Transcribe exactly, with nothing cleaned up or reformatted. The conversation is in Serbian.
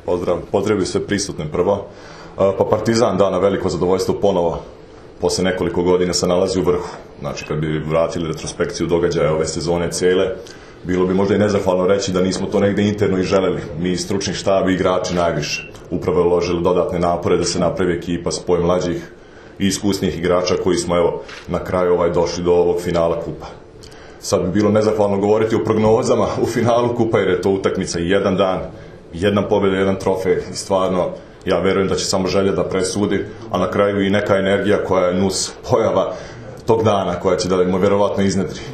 Pozdrav, pozdravljaju sve prisutne prvo. Pa Partizan da na veliko zadovoljstvo ponovo, posle nekoliko godina se nalazi u vrhu. Znači, kad bi vratili retrospekciju događaja ove sezone cijele, bilo bi možda i nezahvalno reći da nismo to negde interno i želeli. Mi, stručni štab i igrači najviše. Upravo je uložili dodatne napore da se napravi ekipa spoj mlađih i iskusnijih igrača koji smo, evo, na kraju ovaj došli do ovog finala kupa. Sad bi bilo nezahvalno govoriti o prognozama u finalu kupa, jer je to utakmica i jedan dan, jedna pobjeda, jedan trofej i stvarno ja verujem da će samo želja da presudi, a na kraju i neka energija koja je nus pojava tog dana koja će da mu verovatno iznedri.